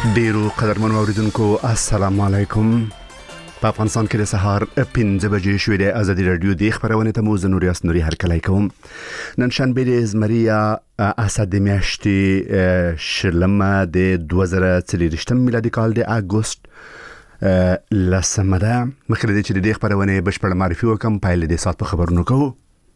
ډیرو قدرمن اوریدونکو السلام علیکم. په افغانستان کې د سهار 5 بجې شوې د ازادي رادیو د خبرونه ته مو زنوري اسنوري هرکلی کوم. نن شنبه د زمریا اسد میاشتې شلمه د 2023 میلادي کال د اگست لسمه ده. مخکې د چې د خبرونه بشپړ معرفي وکم پایله د سات په خبرونو کوو.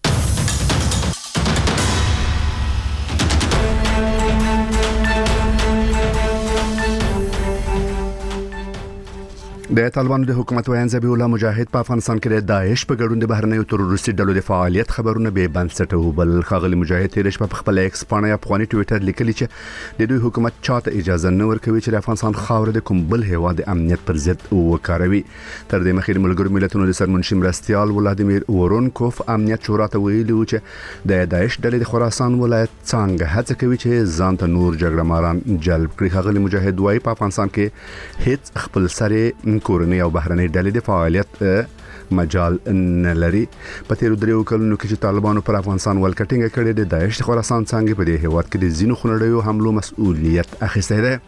د طالبانو د حکومت ویان ذبیح الله مجاهد په افغانستان کې د داعش په ګډون د بهرنیو تروریستي ډلو د فعالیت خبرونه به بنسټ وبل. خاغلی مجاهد تیرش په خپل ایکس باندې افغاني ټوئیټر لیکلی چې د دوی حکومت چاته اجازه نه ورکوي چې د افغانستان خاور د کوم بل هیواد د امنیت پر ضد وکاروي. تر دې مخکې ملګرو ملتونو د سرمنشي مرستيال ولادیمیر وورونکوف امنیت شورا ته ویلي و چې د داعش ډلې د خراسان ولایت څنګه هڅه کوي چې ځان ته نور جګړه ماران جلب کړي. خاغلی مجاهد وايي په افغانستان کې هیڅ خپل سره کورنۍ او بهرنۍ ډلې د فعالیت مجال نه لري. په تیر دریو کلونو کې چې طالبانو پر افغانستان ولکټینګ کړي د داعش خراسان څنګه په دې هیواد کې د زینو خنډیو حملو مسؤلیت اخیسته ده.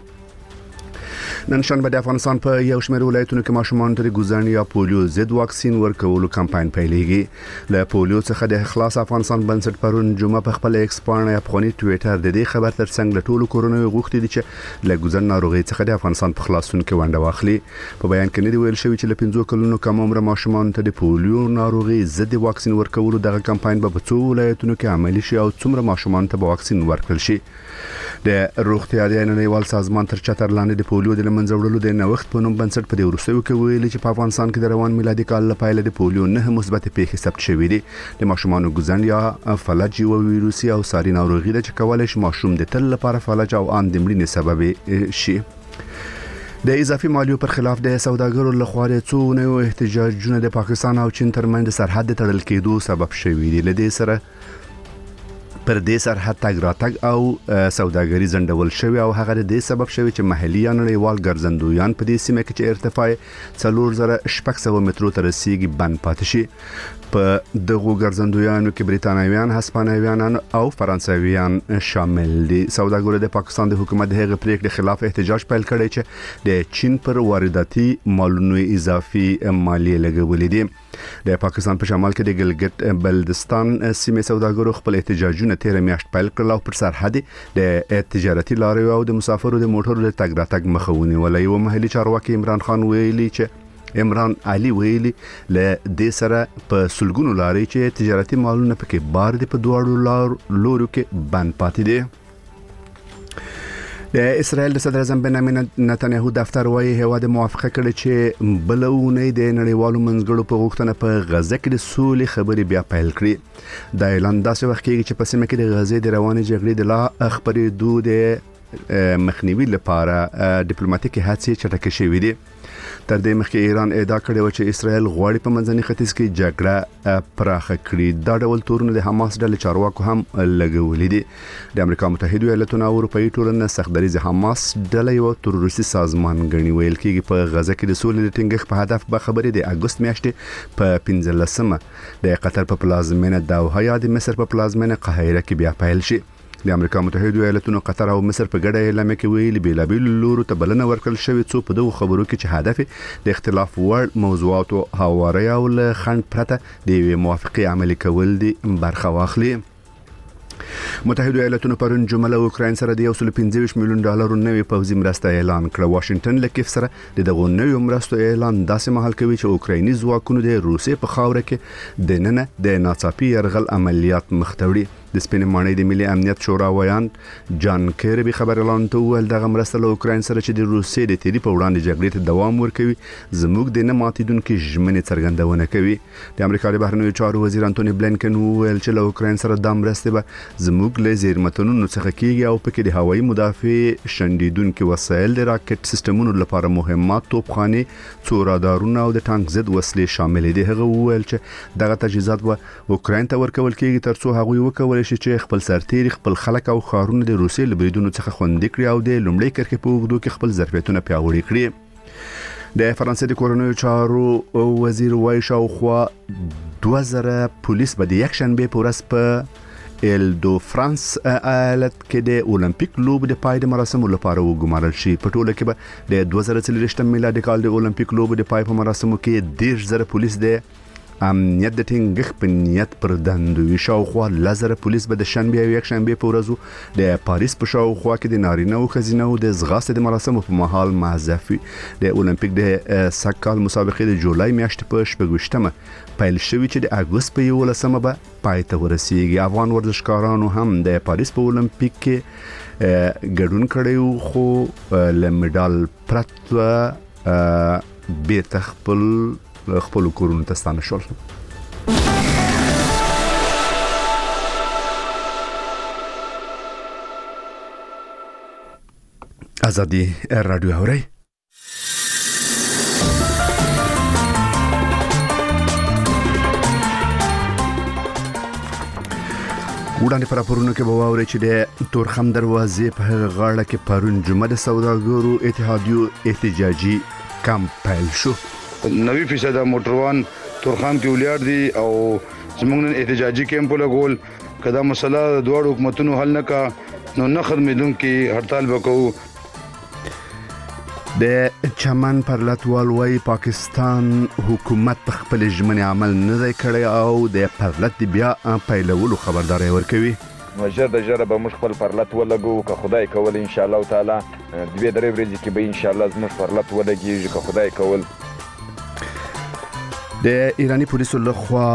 نن شنبه د افغانستان په یو شمېر ولایتونو کې ماشومان ته ګوزن یا پولیو ضد واکسین ورکولو کمپاین پیلېږي. له پولیو څخه د خلاص افغانستان بنسټ پرون جمعه په خپل ایکس باندې افغاني ټوئیټر د دې خبر ترڅنګ له ټولو کورونو غوښتي دي چې له ګوزن ناروغي څخه د افغانستان په خلاصون کې ونډه واخلي. په بیان کې نه ویل شوی چې له 15 کلونو کم عمر ماشومان ته د پولیو ناروغي ضد واکسین ورکولو دغه کمپاین په څو ولایتونو کې عملي شي او څومره ماشومان ته واکسین ورکړل شي. د روغتیا د نړیوال سازمان تر چتر لاندې د پولیو د منځ وړلو د نوښت په نوم بنسټ په دې وروستیو کې ویلي چې په افغانستان کې د روان میلادي کال لپاره د پولیو نه مثبت پیښې ثبت شوې دي. د ماشومانو ګوزن یا فلج یو ویروسي او ساري ناروغي ده چې کولای شي ماشوم د تل لپاره فلج او ان د مړینې سبب شي. د اضافي مالیو پر خلاف د سوداګرو لخوا د څو نوو احتجاجونه د پاکستان او چین ترمنځ سرحد تړل کېدو سبب شوي دي. لدې سره پر دې سرحد تګ راتګ او سوداګري زندول شوی او هغه د دې سبب شوی چې محلي یا نړیوال ګرځندویان په دې سیمه کې چې ارتفاع 4600 مترو ته رسیدي بند پاتې شي. په دغه ګرځندویانو کې بریتانویان، هسپانویان او فرانسویان شامل دي. سوداګرو د پاکستان د حکومت د هغه پریکړې خلاف احتجاج پیل کړی چې د چین پر وارداتي مالونو اضافي مالیه لګولې دي. د پاکستان په شمال کې د ګلګت بلدستان سیمه سوداګرو خپل احتجاجونه تیر میاشت پیل کړل او پر سرحد د تجارتي لارې او د مسافرو د موټرو د تګ راتګ مخاوني ولې و محلي چارواکي عمران خان ویلي چې عمران علي ویلي له دې سره په سلګونو لارې چې تجارتي مالونه پکې بار دي په دوړو لورو کې بند پاتې دي. د اسرائیل د صدر اعظم بنیامین نتنیاهو دفتر وايي هیواد موافقه کړې چې بلونه د نړیوالو منځګړو په غوښتنه په غزه کې د سولې خبرې بیا پیل کړې. د اعلان داسې وخت کې چې په سیمه کې د غزې د روانې جګړې د لا خبرېدو د مخنیوي لپاره ډیپلوماټیکي هڅې چټکې شوې دي. تر دې مخکې ایران ادعا کړې و چې اسرائیل غواړي په منځني ختیځ کې جګړه پراخه کړي. دا ډول تورونه د حماس ډلې چارواکو هم لګولې دي. د امریکا متحده ایالاتونو او اروپאי ټولنه سختدریز حماس ډلې یو تروریستي سازمان ګڼي. ویل کېږي په غزه کې د سولې د ټینګښت په هدف به خبرې د اگست میاشتې په 15مه د قطر په پلازمینه دوحه یا د مصر په پلازمینه قاهره کې بیا پیل شي. د امریکا متحده ایالاتونو قطر او مصر په ګډه اعلان کې ویلي بیلابیل لورو ته بلنه ورکړل شوې څو په دغه خبرو کې چې هدف د اختلاف وړ موضوعاتو هواري او له خند پرته د موافقه عملي کول دي برخه واخلي. متحده ایالاتونو پرون جمله اوکراین سره د 125 میلیون ډالر نوې پوځي مرسته اعلان کړه. واشنگټن له کیف سره دغه نوې مرستو اعلان داسې مهال کوي چې اوکرایني ځواکونو د روسیې په خاوره کې د نن د ناڅاپي يرغل عملیات مختوړي. د سپین مانې د ملي امنیت شورا ویان جان کیربي خبر اعلان ته ویل دغه مرسته له اوکراین سره چې د روسیې د تیری په وړاندې جګړې ته دوام ورکوي زموږ د نه ماتیدونکو ژمنې څرګندونه کوي. د امریکا د بهرنیو چارو وزیر انټونی بلینکن ویل چې له اوکراین سره د مرستې به زموږ له زیرمتونو څخه کیږي او پکې د هوایي مدافع شندیدونکو وسایل د راکټ سیستمونو لپاره مهمات توپخانه څو رادارونه او د ټانک ضد وسلې شامل دي. هغه ویل چې دغه تجهیزات به اوکراین ته ورکول کیږي ترڅو هغوی وکولای شي چې خپل سرتیري خپل خلک او خارونه د روسیې لبریدونو څخه خوندي کړي او د لومړی کرښې په اوږدو کې خپل ظرفیتونه پیاوړي کړي. د فرانسې د کورونو چارو وزیر وایي شاوخوا 2000 پولیس به د یک شنبه په ورځ په ایل دو فرانس ایالت کې د اولمپیک لوب د پای د مراسمو لپاره وګمارل شي. په ټوله کې به د 2023 میلادي کال د اولمپیک لوب د پای په مراسمو کې 10,000 پولیس د امنیت د ټینګښت په نیت پر دندو وي. شاوخوا 10,000 پولیس به د شنبه او یکشنبه په ورځو د پاریس په شاوخوا کې د نارینه او ښځینه او د ځغاستې د مراسمو په مهال معزف وي. د اولمپیک د سږکال مسابقې د جولای میاشتې په 28مه پیل شوي چې د اګوست په 11مه به پای ته ورسیږي. افغان ورزشکارانو هم د پاریس په اولمپیک کې ګډون کړی خو له مډال پرته بیرته خپل کورونو ته ستانه شول. ازادي رادیو اوري وړاندې پر راپورونو کې به واوري چې د تورخم دروازې په غاړه کې پرون جمعه د سوداګرو اتحادیو احتجاجي کمپ پیل شو. 90% موټروان تورخم کې ولیار دي او زموږ نن احتجاجي کیمپ لګول. کدا مسله د دوه حکومتونو حل نه کا نو نه خدمتونکو هړتال وکړو. د چمن پر لټوال وای پاکستان حکومت په خپل ژمنې عمل نه دی کړی او د پرلط بیا پیلولو خبرداري ورکوي. مجر د جره به مخ خپل پرلط ولګو که خدای کول ان شاء الله تعالی د دې درې ورځې کې به ان شاء الله زموږ پرلط ولګي که خدای کول. د ایرانی پولیسو لخوا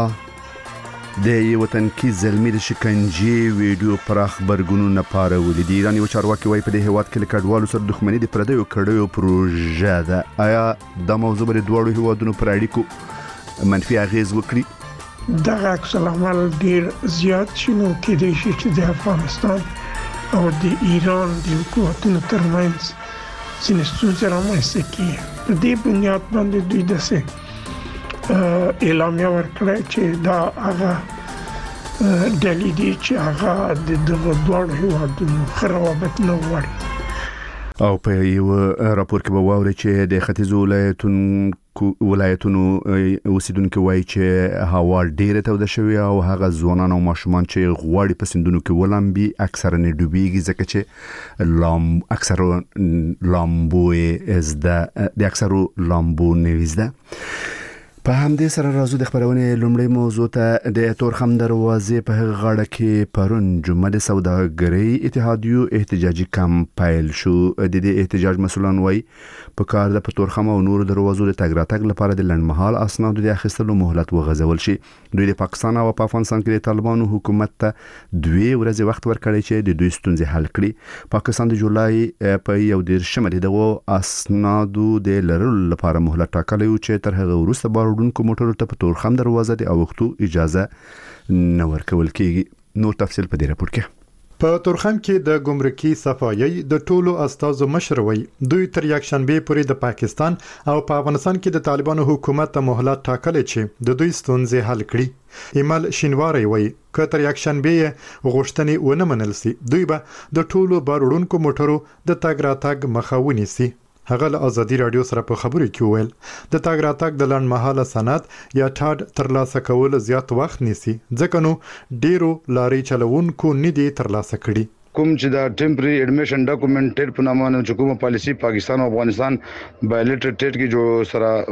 د یو وطنکي زلمی د شکنجې ویډیو پر خبرګونونه پارولې. د ایرانی چارواکي وایي په دې هیواد کې لکډوالو سره دښمنۍ د پردیو کړیو پروژه ده. آیا دا موضوع بر دوړو هیوادونو پر اړیکو منفي اغیز وکړي؟ دغه عکس العمل ډیر زیات شنو کې د شي چې د افغانستان او د ایران د حکومتونو ترمنځ ځینې ستونزې رامنځته کیږي. په دې بنیاد باندې دوی داسې اعلامیه ورکړه چې دا هغه ډلې دي چې هغه د دغه دوه هیوادونو خرابت نه غواړي. او په یو راپور کې به واوري چې د ختیځو ولایتونو اوسیدونکو وایي چې هوا ډیره توده شوې او هغه ځوانان او ماشومان چې غواړي په سندونو کې ولامبي اکثرا نه ډوبېږي ځکه چې اکثر لامبو زده د اکثر لامبو نويزده. په همدې سره راځو د خبرونې لومړی موضوع ته. د تورخم دروازې په غاړه کې پرون جمعه د سوداګرۍ اتحادیو احتجاجي کمپ پیل شو. د دې احتجاج مسؤلان وایي په کار د تورخم او نور دروازو د تګ راتګ لپاره د لنډمهال اسنادو د اخیستلو مهلت وغځول شي. دوی د پاکستان او په افغانستان کې د طالبانو حکومت ته 2 ورځې وخت ورکړی چې د دوی ستونزې حل کړي. پاکستان د جولای په 11مه دغه اسنادو د لرلو لپاره مهلت ټاکلی و چې تر هغه وروسته باروډونکو موټرو ته په تورخم دروازه د اوختو اجازه نه ورکول کیږي. نور تفصیل په دې راپور کې. په تورخم کې د ګمرکي صفایي د ټولو استازو مشروي دوی تر یکشنبه پورې د پاکستان او په افغانستان کې د طالبانو حکومت ته مهلت ټاکلې چې د دوی ستونزې حل کړي. ایمل شینواری وایي که تر یکشنبه غوښتنې ونه منل سي دوی به د ټولو باروډونکو موټرو د تګ راتګ مخه ونیسي. هغه له ازادي رادیو سره په خبرو کې ویل د تګ راتګ د لنډمهاله سند یا ټاډ ترلاسه کول زیات وخت نیسي ځکه نو ډیرو لاري چلوونکو نه دي ترلاسه کړي. کوم چې دا ټمپرری اډمیشن ډاکومنټ په نامه نه کومه پالیسی پاکستان او افغانستان بایلیټر ټیټ کې جو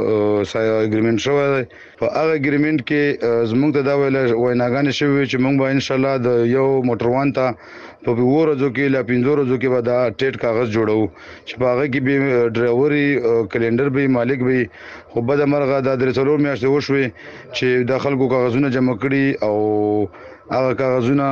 سره اګریمنت شوی په هغه اګریمنت کې زموږ ته دا ویناګانې شوی چې موږ به ان شاء الله د یو موټروان ته په ورځو کې لا 15 ورځو کې به دا ټیټ کاغذ جوړو چې په هغه کې به ډرایوري کلندر به مالک به خو به د مرغه د درڅلور میاشتې وشوي چې د خلکو کاغذونه جمع کړي او هغه کاغذونه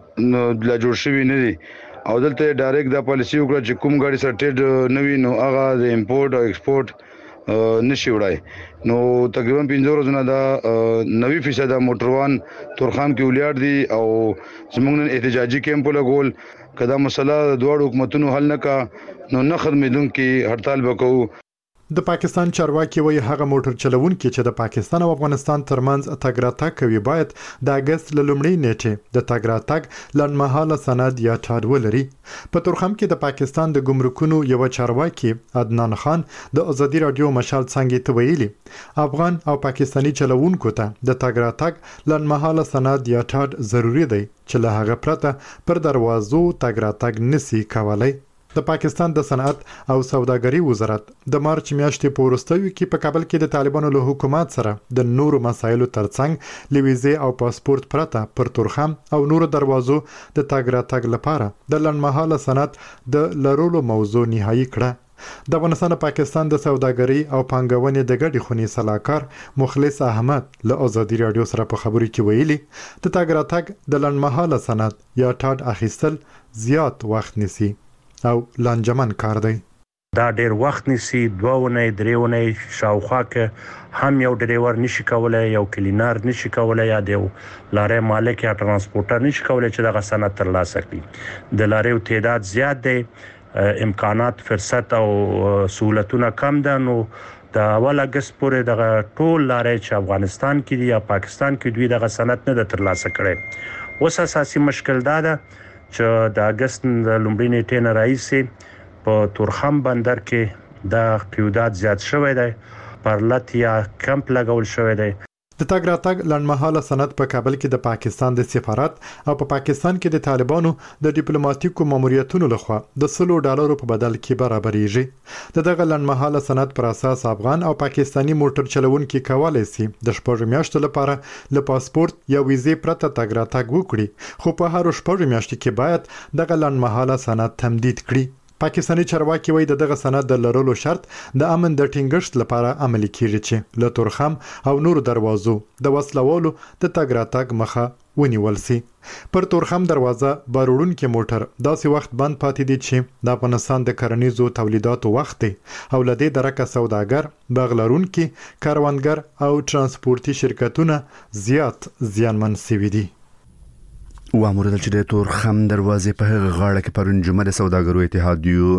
لا جوړ شوی نه دي او دلته ډایرکټ د پالیسی وکړه چې کوم ګاډي سرټیډ نوی نو هغه د امپورټ او ایکسپورټ نشي وړای. نو تقریبا 15 ورځې دا 90% موټروان تورخم کې ولیار دي او زموږ نن احتجاجي کیمپ لګول. کدا مسله د دوه حکومتونو حل نه کا نو نه خدمتونکو هړتال وکړو. د پاکستان چارواکي وایي هغه موټر چلوونکي چې د پاکستان او افغانستان ترمنځ تګ راتګ کوي باید د اگست له لومړۍ نیټې د تګ راتګ لنډمهاله سند یا ټاډ ولري. په تورخم کې د پاکستان د ګمرکونو یو چارواکي عدنان خان د ازادي رادیو مشال څنګه ته ویلي افغان او پاکستانی چلوونکو ته د تګ راتګ لنډمهاله سند یا ټاډ ضروری دی چې له هغه پرته پر دروازو تګ راتګ نسی کولای. د پاکستان د صنعت او سوداګري وزارت د مارچ میاشتې په وروستیو کې په کابل کې د طالبانو له حکومت سره د نورو مسایلو ترڅنګ لویزې او پاسپورت پرته پر تورخم او نورو دروازو د تګ راتګ لپاره د لنډمهاله صنعت د لرلو موضوع نهایی کړه. د افغانستان او پاکستان د سوداګري او پانګونې د ګډې خونې صلاحکار مخلص احمد له ازادي رادیو سره په خبرو کې ویلي د تګ راتګ د لنډمهاله صنعت یا ټاډ اخیستل زیات وخت نیسي او لانجمن کار دی. دا ډیر وخت نیسي، 2 ونې 3 ونې شاوخوا کې هم یو ډرایور نشي کولای، یو کلینر نشي کولای، یا یو لارې مالک یا ترانسپورټر نشي کولای چې دغه سند ترلاسه کړي. د لارې تعداد زیات دی، امکانات فرصت او سہولتونه کم ده. نو د اول اگست پورې دغه ټول لارې چې افغانستان کې دي یا پاکستان کې دوی دغه سند نه ترلاسه کړي. اوس اساسي مشکل دا ده چې د اگست لومړۍ نیټې نه راځي په تورخم بندر کې د قیودات زیات شوی دی، پرلط یا کمپ لګول شوی دی. د تګ راتګ لنډمهاله سند په کابل کې د پاکستان د سفارت او په پاکستان کې د طالبانو د ډیپلوماټیکو ماموریتونو لخوا د $100 په بدل کې برابرېږي. دغه لنډمهاله سند پر اساس افغان او پاکستانی موټر چلوونکي کولای شي د 6 میاشتو لپاره له پاسپورت یا ویزې پرته تګ راتګ وکړي، خو په هر 6 میاشتو کې باید دغه لنډمهاله سند تمدید کړي. پاکستانی چارواکي وایي دغه سند د لرلو شرط د امن د ټینګښت لپاره عملي کیږي چې له تورخم او نورو دروازو د وسلوالو د تګ راتګ مخه ونیول سي. پر تورخم دروازه باروړونکو موټر داسې وخت بند پاتې دي چې د افغانستان د کرنیزو تولیداتو وخت دی او لدې درکه سوداګر، بغلرونکو، کاروانګر او ترانسپورتي شرکتونه زیات زیانمن شوي دي. واموردل چې د تورخم دروازې په هغه غاړه کې پرون جمعه د سوداګرو اتحادیو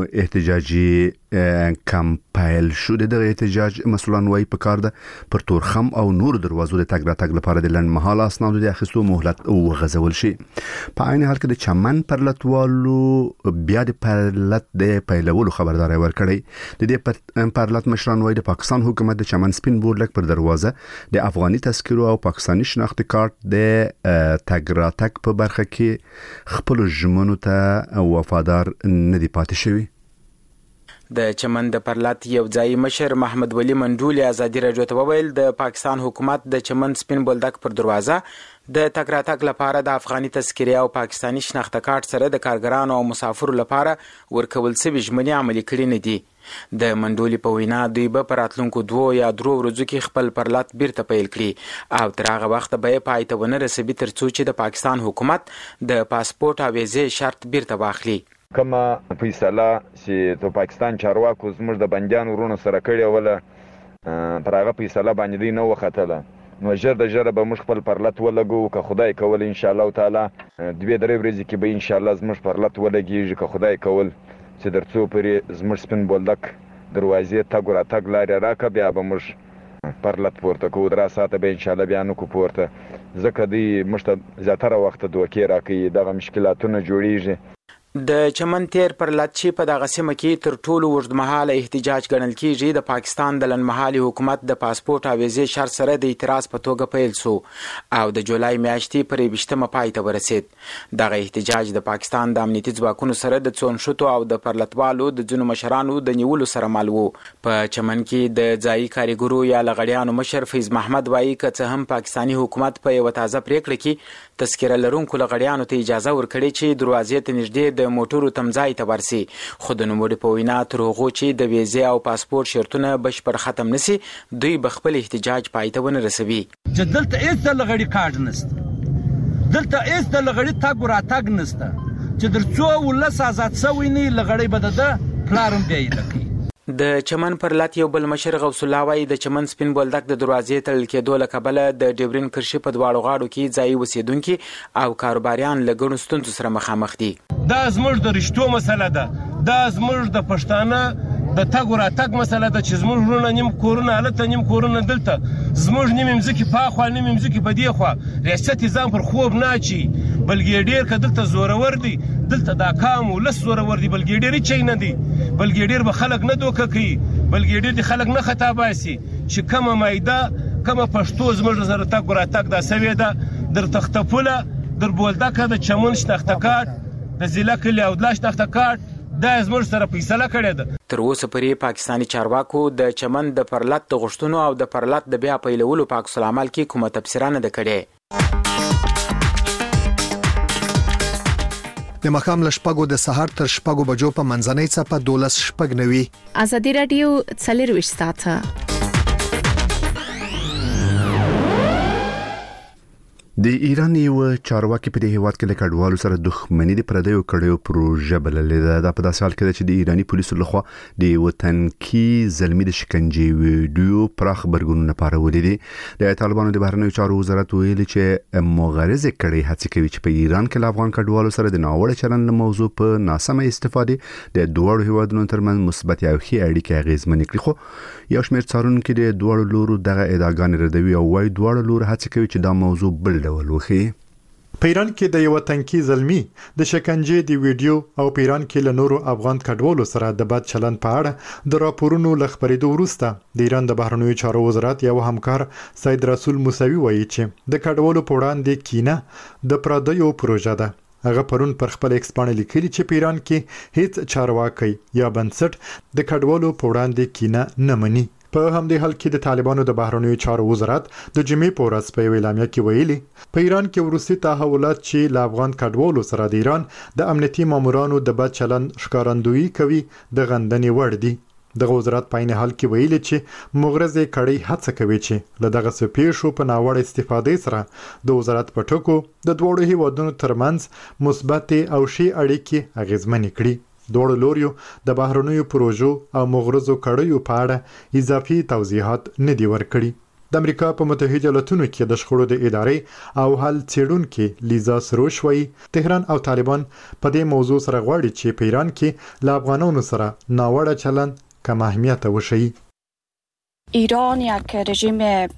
احتجاجي کمپایل شو. دغه احتجاج مسولان وایي په کار ده پر تورخم او نور دروازو د تګ راتګ لپاره د لنډمهاله اسنادو د اخیستو مهلت وغځول شي. په عین حال کې د چمن پرلتوالو بیا د پرلت د پیلولو خبرداري ورکړي. د دې پرلت مشران وایي د پاکستان حکومت د چمن سپین بورډ پر دروازه د افغاني تذکرو او پاکستانی شناخت کارت د تګ راتګ په برخه کې خپل ژمنو ته وفادار نه دي پاتې شوی. د چمن د پرلط یو ځای مشر محمد ولی منډولي ازادي رادیو ته وویل د پاکستان حکومت د چمن سپین بولدک پر دروازه د تګ راتګ لپاره د افغاني تذکرې او پاکستانی شناخت کارت سره د کارګرانو او مسافرو لپاره ورکول شوی ژمنې عملي کړې نه دي. د منډولي په وینا دوی به په راتلونکو 2 یا 3 ورځو کې خپل پرلط بیرته پیل کړي او تر هغه وخت به پای ته ونه رسوي ترڅو چې د پاکستان حکومت د پاسپورت او ویزې شرط بیرته واخلي. کومه فیصله چې د پاکستان چارواکو زموږ د بندیانو ورونو سره کړې وله پر هغه فیصله باندې دی نه وختله، نو ژر د ژره به موږ خپل پرلط ولګو که خدای کول ان شاء الله تعالی 2-3 ورځې کې به ان شاء الله زموږ پرلط ولګیږي که خدای کول چې درڅو پرې زموږ سپین بولدک دروازې تګ راتګ لارې راکړه بیا به موږ پرلط پورته کوو. 3 ساعته به ان شاء الله بیا نو کو پورته ځکه دی موږ ته زیاتره وخت دوکې راکوي، دغه مشکلاتونه جوړیږي. د چمن تیر پرلط چې په دغه سیمه کې تر ټولو اوږدمهاله احتجاج ګڼل کېږي د پاکستان د لنډمهالي حکومت د پاسپورت او ویزې شرط سره د اعتراض په توګه پیل شو او د جولای میاشتې پر 20مه پای ته ورسید. دغه احتجاج د پاکستان د امنیتي ځواکونو سره د څونشتو او د پرلطوالو د ځینو مشرانو د نیولو سره مل وو. په چمن کې د ځایي کارګرو یا لغړیانو مشر فیض محمد وایي که څه هم پاکستانی حکومت په یو تازه پریکړه کې تذکره لرونکو لغړیانو ته اجازه ورکړي چې دروازې ته نږدې د موټرو تمځای ته ورسي، خو د نوموړي په وینا تر هغو چې د ویزې او پاسپورت شرطونه بشپړ ختم نشي دوی به خپل احتجاج پای ته ونه رسوي. چې دلته هیڅ د لغړي کارت نشته، دلته هیڅ د لغړي تګ راتګ نشته چې درڅو ولس آزاد شوی نه لغړي به د پلارم دی لکه. د چمن پرلط یو بل مشر غوث الله وایي د چمن سپین بولدک د دروازې تړل کېدو له کبله د ډیورین کرښې په دواړو غاړو کې ځایي اوسېدونکي او کاروباریان له ګڼو ستونزو سره مخامخ دي. دا زموږ د رشتو مسله ده، دا زموږ د پښتانه د تګ راتګ مسله ده چې زموږ وروڼه نیم کورونه هلته نیم کورونه دلته زموږ نیم مځکې پاخوا نیم مځکې په دې خوا ریاست ځان پر خوب نه اچي بلکې ډېر که دلته زورور دي دلته دا کام ولس زورور دي بلکې ډېر هیڅ نه دي بلکې ډېر به خلک نه دوکه کوي بلکې ډېر د خلک نه خطا باسي چې کومه مایده کومه پښتو زموږ سره تګ راتګ دا سوې ده در تختپوله در بولدکه د چمن شنختکاټ د ضلع کلي او دلا شنختکاټ دا زموږ سره فیصله کړې ده. تر اوسه پورې پاکستاني چارواکو د چمن د پرلط د غوښتنو او د پرلط د بیا پیلولو په عکس العمل کې کومه تبصره نه ده کړې. د مخام لشپګو د سحر تر شپګو بجو په منځنۍ څپه 12:09 ازادي رادیو 24 ساعته. د ایران یو چارواکي په دې هیواد کې له کډوالو سره دښمنۍ د پردیو کړیو پروژه بللې ده. دا په داسې حال کې ده چې د ایرانی پولیسو لخوا د وطنکی زلمی د شکنجې ویډیو پراخ خبرګونونه پارولې دي. د طالبانو د بهرنیو چارو وزارت ویلي چې مغرضه کړي هڅه کوي چې په ایران کې له افغان کډوالو سره د ناوړه چلند موضوع په ناسمه استفاده د دوه هیوادونو ترمن مثبت او ښې اړیکې اغیزمن کړي. خو یو شمېر څارونکو د دوه لورو دغه ادعاګانې ردوي او وايي دوه لورو هڅه کوي چې دا موضوع بل ډول وخی. په ایران کې د یو تنکی زلمی د شکنجې دی ویډیو او په ایران کې له نورو افغان کډوالو سره د بد چلند په اړه د راپورونو لخبرېدو وروسته د ایران د بهرنیو چارو وزارت یو همکار سید رسول موسوي وایي چې د کډوالو په وړاندې کینه د پردیو پروژه ده. هغه پرون پر خپل ایکس باندې لیکلي چې په ایران کې هیڅ چارواکي یا بنسټ د کډوالو په وړاندې کینه نه مني. په همدې حال کې د طالبانو د بهرنیو چارو وزارت د جمعې په ورځ په اعلامیه کې ویلي په ایران کې وروستي تحولات چې له افغان کډوالو سره د ایران د امنیتي مامورانو د بد چلند ښکارندویي کوي د غندنې وړ دي. د وزارت په عین حال کې ویلي چې مغرضه کړي هڅه کوي چې له دغه سپیشو په ناوړه استفادې سره د وزارت په ټکو د دوه هیوادونو ترمنځ مثبت او ښې اړیکې اغیزمنې کړي. دوړو لوریو د بهرنیو پروژو او مغرضو کړیو په اړه اضافي توضیحات نه دی ورکړي. د امریکا په متحده ایالاتونو کې د شخړو د ادارې او حل څېړونکو لیزا سروش وایي تهران او طالبان په دې موضوع سره غواړي چې په ایران کې له افغانانو سره ناوړه چلند کم اهمیت وشي. ایران یک رژیم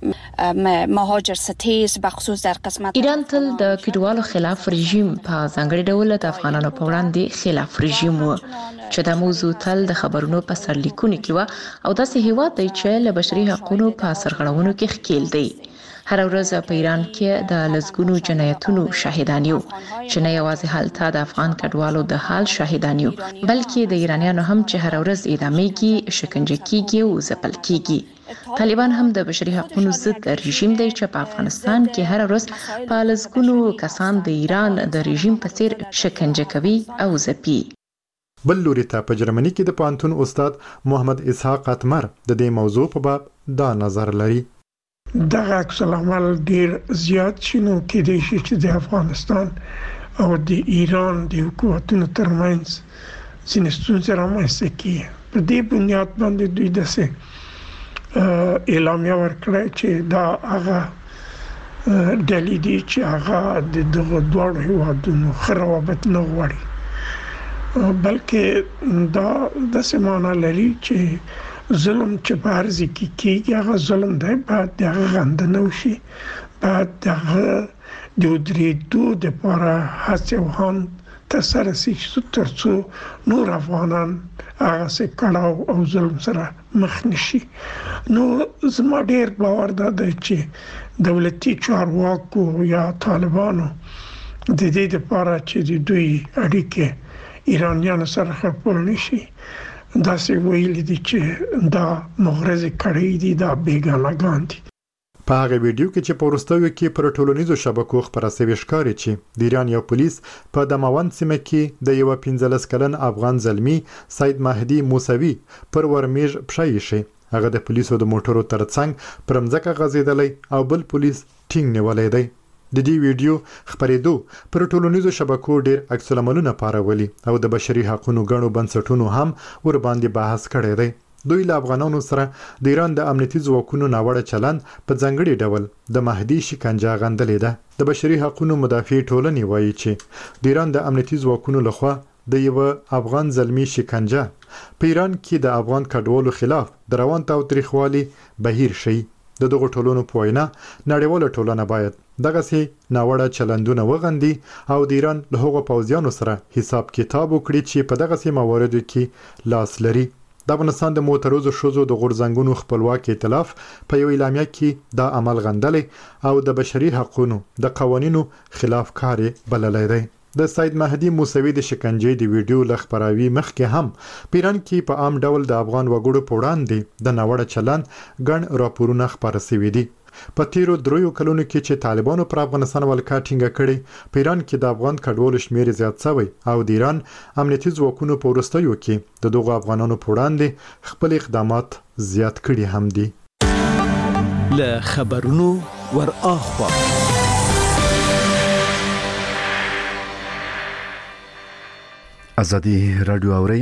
مهاجر ستیز بخصوص در قسمت ایران تل د کډوالو خلاف رژیم په ځانګړي ډول د افغانانو په وړاندې خلاف رژیم و چې د موضوع تل د خبرونو په سرلیکونو کې و او داسې هیواد دی چې له بشري حقوقو په سرغړونو کې ښکیل دی. هر ورځ په ایران کې د لزګونو جنایتونو شاهدان یو چې نه یوازې هلته د افغان کډوالو د حال شاهدان یو بلکې د ایرانیانو هم چې هر ورځ اعدامېږي شکنجه کیږي او ځپل کیږي. طالبان هم د بشري حقوقو ضد رژیم دی چې په افغانستان کې هر ورځ په لزګونو کسان د ایران د رژیم په څیر شکنجه کوي او ځپي. بل لوري ته په جرمني کې د پانتون استاد محمد اسحاق اتمر د دې موضوع په باب دا نظر لري. دغه عکس العمل ډیر زیات شنو کې د شي چې د افغانستان او د ایران د حکومتونو ترمنځ ځینې ستونزې رامنځته کیږي. په دې بنیاد باندې دوی داسې اعلامیه ورکړه چې دا هغه ډلې دي چې هغه د دغه دوه هیوادونو روابط نه غواړي بلکې دا داسې معنا لري چې ظلم چې په هر ځای کې کېږي هغه ظلم دی باید د هغه غندنه وشي باید د هغه د ودرېدو دپاره هڅې او هاند ترسره شي تر څو نور افغانان هغسې کړاو او ظلم سره مخ نه شي. نو زما ډېر باور دا دی چې دولتي چارواکو یا طالبانو د دې دپاره چې د دوی اړیکې ایرانیانو سره خپل نه شي داسې ویلي دي چې دا مغرضه کړي دي دا بیګانه‌ګان دي. په هغه ویډیو کې چې په وروستیو کې پر ټولنیزو شبکو خبره شوې ښکاري چې د ایران یو پولیس په دماوند سیمه کې د یو 15 کلن افغان زلمی سید مهدی موسوي پر ورمیج پښې شي. هغه د پولیسو د موټرو ترڅنګ پر مځکه غځېدلی او بل پولیس ټینګ نیولې دی. د دې ویډیو خبرېدو پر ټولنیزو شبکو ډېر عکس العملونه پارولي او د بشري حقوقو غړو بنسټونو هم ور باندې بحث کړی دی. دوی له افغانانو سره د ایران د امنیتي ځواکونو ناوړه چلند په ځانګړي ډول د مهدي شکنجه غندلې ده. د بشري حقوقو مدافع ټولنې وایي چې د ایران د امنیتي ځواکونو لخوا د یو افغان زلمی شکنجه په ایران کې د افغان کډوالو خلاف د روان تاوتریخوالي بهیر شي. د دغه ټولونو په وینا نړیواله ټولنه باید دغسې ناوړه چلندونه وغندي او د ایران له هغو پوځیانو سره حساب کتاب وکړي چې په دغسې مواردو کې لاس لري. د افغانستان د معترضو ښځو د غورځنګونو خپلواک ائتلاف په یو اعلامیه کې دا عمل غندلی او د بشري حقوقو د قوانینو خلاف کار بللی دی. د سید مهدی موسوي د شکنجې د ویډیو له خپراوي مخکې هم په ایران کې په عام ډول د افغان وګړو په وړاندې د ناوړه چلند ګڼ راپورونه خپاره شوي دي. په تیرو 3 کلونو کې چې طالبانو پر افغانستان ولکه ټینګه کړې په ایران کې د افغان کډوالو شمیر زیات شوی او د ایران امنیتي ځواکونو په وروستیو کې د دغو افغانانو په وړاندې خپل اقدامات زیات کړي هم دي. له خبرونو ور اخوا ازادي رادیو اوري.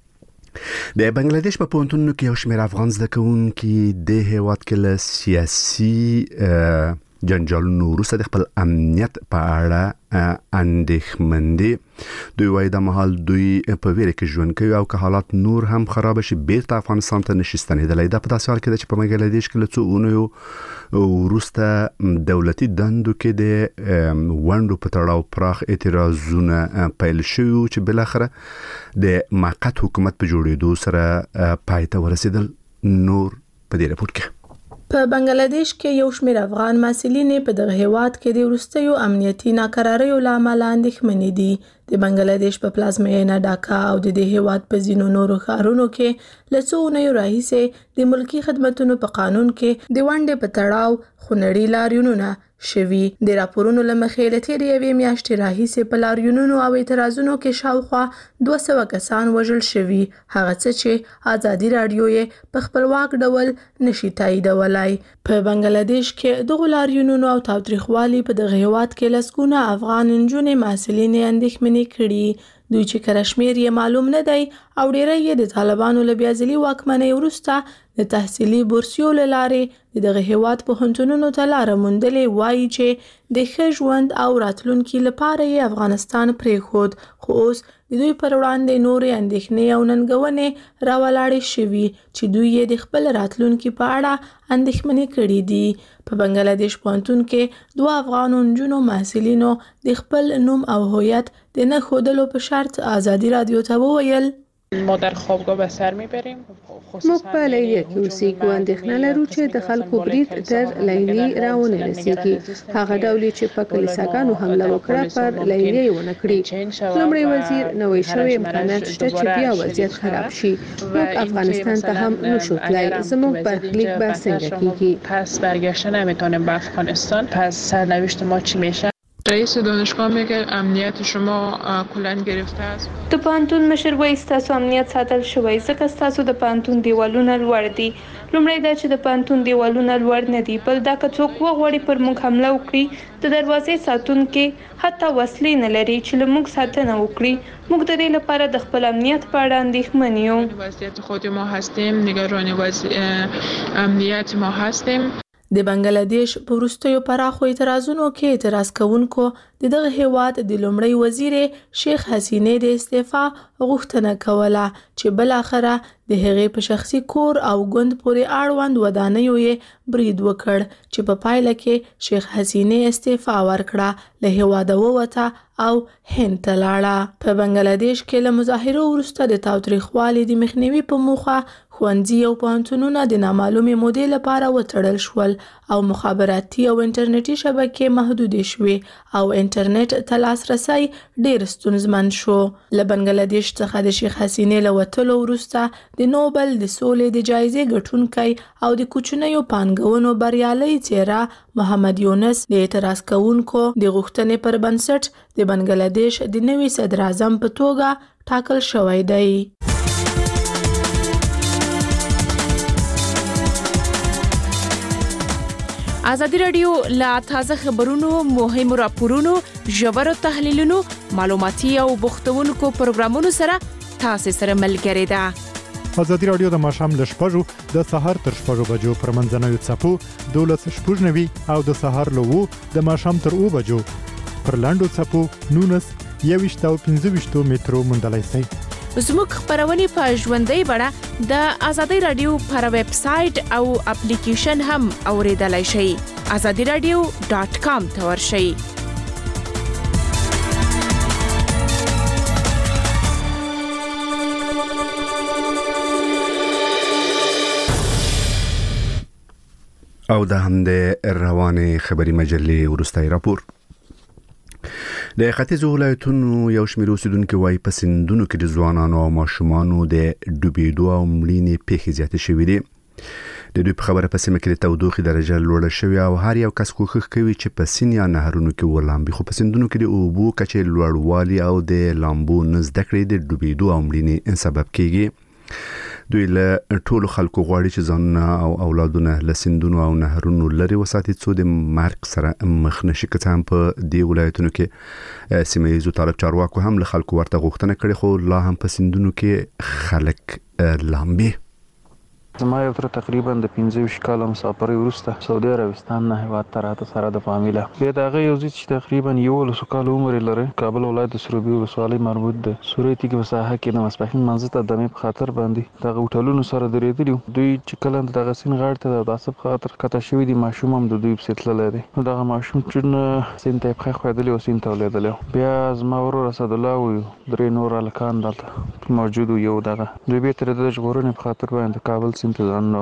د بنگلاديش په پونتونو کې یو شمېر افغان زده کوونکي د هیواد کې له سیاسي جنجالونو وروسته د خپل امنیت په اړه اندېښمن دي. دوی وایي د مهال دوی په ویره کې ژوند کوي او که حالات نور هم خراب شي بیرته افغانستان ته نشي ستنېدلی. دا په داسې حال کې ده چې په بنګلاديش کې له څو اونیو وروسته دولتي دندو کې د ونډو په تړاو پراخ اعتراضونه پیل شوي چې بالاخره د موقت حکومت په جوړېدو سره پای ته ورسېدل. نور په دې راپور کې په بنگلاديش کې یو شمېر افغان محصلین په دغه هیواد کې د وروستیو امنیتي ناکراریو له امله اندېښمنې دي. د بنگلاديش په پلازمینه ډاکا او د دې هیواد په ځینو نورو ښارونو کې له څو اونیو راهیسې د ملکي خدماتو په قانون کې د ونډې په تړاو خونړي لاریونونه شوي. د راپورونو له مخې له تېرې یوې میاشتې راهیسې په لاریونونو او اعتراضونو کې شاوخوا 200 کسان وژل شوي، هغه څه چې ازادي راډیو یې په خپلواک ډول نشي تاییدولی. په بنگلاديش کې دغه لاریونونو او تاوتریخوالي په دغه هیواد کې لسګونه افغان نجونې محصلین اندېښمنې کړي. دوی چې کشمیر یې معلوم نه دی او ډیری یې د طالبانو له بیازلي واکمنۍ وروسته د تحصیلي بورسیو له لارې دغه هیواد پوهنتونونو ته لاره موندلې، وایي چې د ښه ژوند او راتلونکي لپاره یې افغانستان پرېښود، خو اوس د دوی پر وړاندې نورې اندېښنې او ننګونې راولاړې شوي چې دوی یې د خپل راتلونکي په اړه اندېښمنې کړي دي. په بنگلاديش پوهنتون کې 2 افغان نجونو محصلینو د خپل نوم او هویت د نه ښودلو په شرط ازادي رادیو ته وویل ما در خوابگاه به سر میبریم. موږ په لیلیه کې اوسېږو، اندېښنه لرو چې د خلکو برید تر لیلیې راونه رسیږي، هغه ډول چې په کلیساګانو حمله وکړه پر لیلیې ونه کړي. لومړی وزیر نوی شوی امکانات شته چې بیا وضعیت خراب شي. موږ افغانستان ته هم نشو تلای، زموږ برخلیک به څنګه کیږي؟ پس برگشته نمیتونیم به افغانستان. پس سرنوشت ما چی میشه؟ رئیس دانشگاه میگه امنیت شما کلا گرفته است. د پانتون مشر وایي ستاسو امنیت ساتل شوی ځکه ستاسو د پانتون دیوالونه لوړ دي. لومړی دا چې د پانتون دیوالونه لوړ نه دي، بل دا که څوک وغواړي پر موږ حمله وکړي د دروازې ساتونکي حتی وسلې نه لري چې له موږ ساتنه وکړي. موږ د دې لپاره د خپل امنیت په اړه اندېښمن یو. وضعیت خود ما هستیم، نگران امنیت ما هستیم. د بنگلاديش په وروستیو پراخو اعتراضونو کې اعتراض کوونکو د دغه هیواد د لومړی وزیر شیخ حسینې د استعفا غوښتنه کوله چې بل اخره د هغې په شخصي کور او ګوند پورې اړوند ودانیو یې برید وکړ چې په پایله کې شیخ حسینې استعفا ورکړه، له هیواده ووته او هند ته لاړه. په بنگلاديش کې له مظاهرو وروسته د تاوتریخوالي د مخنیوي په موخه ښوونځي او پوهنتونونه د نامعلومې مودې لپاره وتړل شول او مخابراتي او انټرنیټي شبکې محدودې شوې او انټرنیټ ته لاسرسی ډیر ستونزمن شو. له بنگلاديش څخه د شیخ حسینې له وتلو وروسته د نوبل د سولې د جایزې ګټونکی او د کوچنیو پانګونو بریالۍ څېره محمد یونس د اعتراض کوونکو د غوښتنې پر بنسټ د بنگلاديش د نوي صدر اعظم په توګه ټاکل شوی دی. ازادي رادیو لا تازه خبرونو، مهمو راپورونو، ژورو تحلیلونو، معلوماتي او بوختونکو پروګرامونو سره تاسو سره ملګری ده. ازادي رادیو د ماښام له 6 د سهار تر 6 بجو پر منځنوي څپو 12:09 او د سهار له 2 د ماښام تر 2 بجو پر لاندو څپو 19 25 مترو موندلای شئ. زموږ خبرونه په ژوندۍ بڼه د آزادۍ رادیو پر ویب سټ او اپلیکیشن هم اوریدلای شئ. azadiradio.com ته ورشئ. او دا هم د روانه خبري مجلې ورستای راپور. د ختیځ ولایتونو یو شمېر اوسیدونکو وايي په سیندونو کې د ځوانانو او ماشومانو د ډوبېدو او مړینې پیښې زیاتې شوې دي. د دوی په خبره په سیمه کې د تودوخې درجه لوړه شوې او هر یو کس کوښښ کوي چې په سیند یا نهرونو کې ولامبي، خو په سیندونو کې د اوبو کچې لوړوالي او د لامبو نه زده کړې د ډوبېدو او مړینې سبب کیږي. دوی له ټولو خلکو غواړي چې ځانونه او اولادونه له سیندونو او نهرونو لري وساتي څو د مرګ سره مخ نشي. که څه هم په دې ولایتونو کې سیمه ییزو طالب چارواکو هم له خلکو ورته غوښتنه کړې، خو لا هم په سیندونو کې خلک لامبي. زما یو تر تقریبا د 15 کال مسافرۍ وروسته سعودي عربستان نه هیواد ته راته سره د فامیله بیا د هغه یو چې تقریبا 11 کال عمر لري کابل ولایت د سروبي ولسوالۍ مربوط ده سوريتي کې مساحه کې د مسپخین منځ ته د مې په خاطر باندې د هوټلونو سره درېدلی دوی چې کله د غسین غاړ ته د اسب خاطر کته شوی دي ماشوم هم د دوی په ستل لري دا ماشوم چې سنت په خو خدلی او سنت ولیدل بیا زما ورور اسد الله و درې نور الکان دلته موجود یو دغه دوی به تر د ژغورنې په خاطر باندې کابل دا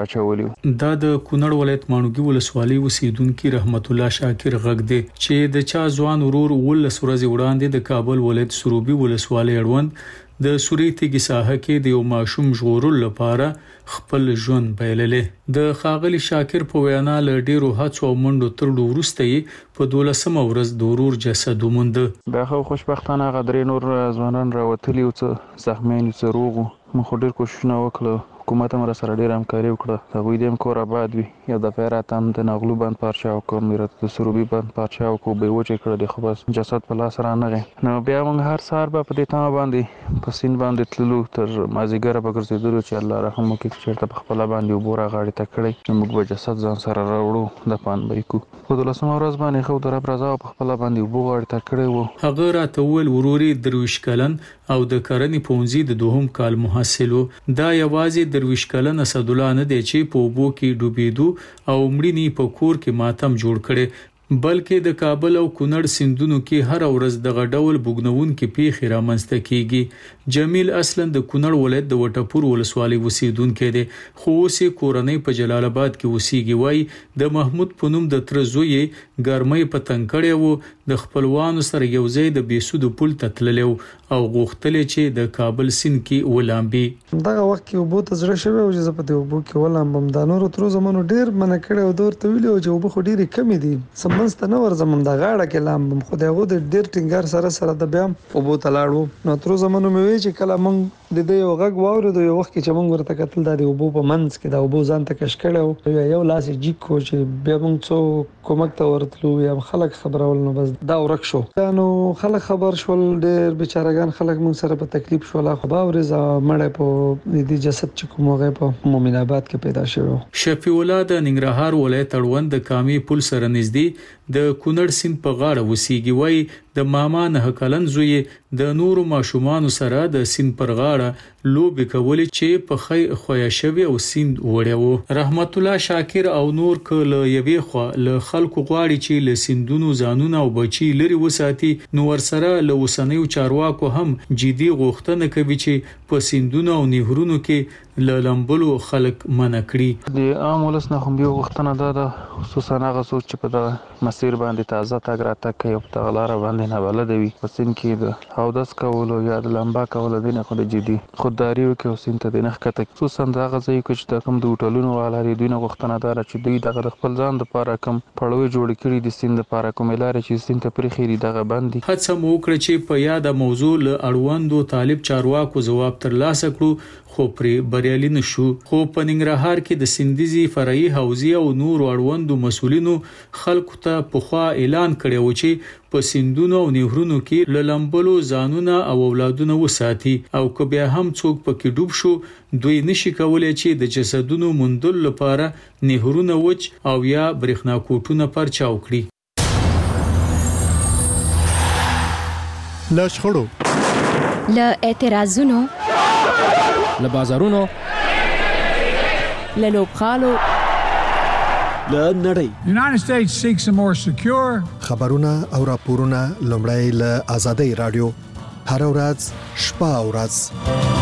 د کونړ ولایت مانوګي ولسوالۍ اوسیدونکو رحمت الله شاکر غږ دی چې د چا ځوان ورور ول سورزي وړاندې د کابل ولایت سروبي ولسوالۍ اړوند د سوريتي کې ساحه کې د یو ماشوم ژغورل لپاره خپل ژوند بایللې. د خاغلی شاکر په وینا ل ډیرو هڅو او منډو تر وروسته په 12مه ورځ د ورور جسد وموند. بیا خو خوشبختانه غدرې نور ځوانان راوتلی او څه زخمین څه روغ مخ ډیر کوښښونه وکړه حکومت هم سره ډیر همکاري وکړه هغه دې هم کور آباد وي یا د پیرات هم د نغلو بند پارچا او کوم میرت د سروبي بند پارچا او کو به وچه کړه د خو بس جسد په لاس را نه نو بیا موږ هر سهار په دې تام باندې په سین باندې تللو تر مازیګر به ګرځېدلو چې الله رحم وکړي چې په خپل باندې وبورا غاړي تکړه چې موږ به جسد ځان سره راوړو د پان بریکو په 12مه ورځ باندې خو در برزا په خپل باندې وبورا تکړه وو هغه راته ول وروري درویش کلن او د کرنې پونځي د دوهم کال محصلو دا یوازې درویش کلن اسد الله نه دی چې په وبو کې ډوبېدو او مړینی په کور کې ماتم جوړ کړي بلکې د کابل او کونړ سیندونو کې هر ورځ د غډول بوګنون کې پیښې رامنځته کیږي. جمیل اصلا د کونړ ولایت د وټپور ولسوالۍ وسیدونکو دی خو اوسې کورنۍ په جلال آباد کې وسیږي. وای د محمود پونم د تر زوی ګرمۍ په تنکړې وو د خپلوانو سره یو ځای د بیسود پل تتللو او غوښتل چې د کابل سیند کې ولامبي. دغه وخت کې وبو ته زړه شوی او چې په دې وبو کې ولامبم د نورو تر زمونو ډیر منع کړي او دور ته ویلو چې وبو خو ډیره کم دي سمست نه ورزمم د غاړه کې لامبم خو دغه د ډیر ټینګار سره د بیا وبو ته لاړو نو تر زمونو مې وی چې کله مونږ د دې یو غږ واورو د یو وخت کې چې مونږ ورته کتل د وبو په منځ کې د وبو ځان ته کش کړو یو لاس جی کو چې بیا مونږ څو کومک ته ورتلو یا خلک خبرول نو بس دا ورک شو نو خلک خبر شول ډیر بیچارهګان خلک مونږ سره په تکلیف شول خو باورز مړ په دې جسد چې کومه په مومن آباد کې پیدا شوی. شفیع الله د ننګرهار ولایت اړوند د کامي پل سره نږدې د کونړ سیند په غاړه وسیږي. وای د ماما نه کلن زوی د نورو ماشومان سره د سیند پر غاړه لوبي کولې چې په خویا شوی او سیند وړیو. رحمت الله شاکر او نور کله یوې خو له خلکو غواړي چې له سیندونو ځانونه او بچي لري وساتي نو ورسره له وسنیو چارواکو هم جدي غوښتنه کوي چې په سیندونو او نهرونو کې لامبلو خلک منع کړي. د عام ولس نه هم یو غوښتنه ده خصوصا هغه څوک چې په مسیر باندې تازه تګ راتګ کوي او په غلار باندې نه بلد وي په سین کې د اودس کولو یا د لمبا کولو د نه خو د جدي خودداري او کې سین ته د نه کته خصوصا هغه ځای کې چې د کوم د هوټلونو والاري دوی نه غوښتنه ده چې دوی د خپل ځان لپاره کم پړوي جوړ کړي د سین لپاره کوم لارې چې سین ته پرې خېری دغه باندې هڅه مو کړ چې په یاده موضوع له اړوندو طالب چارواکو جواب ترلاسه کړو خو پرې بریالي نشو. خو په ننګرهار کې د سندیزي فرعي حوزې او نور اړوندو مسولینو خلکو ته په خوا اعلان کړی و چې په سیندونو او نهرونو کې لامبلو ځانونه او اولادونه وساتي او که بیا هم څوک پکې ډوب شو دوی نشي کولای چې د جسدونو موندل لپاره نهرونه وچ او یا برېښنا کوټونه پرچاو کړي. له شخړو، له اعتراضونو، له بازارونو، له لوبغالو، له نړۍ. United States seeks a more secure. خبرونه او راپورونه لومړی له آزادۍ رادیو هر ورځ شپه او ورځ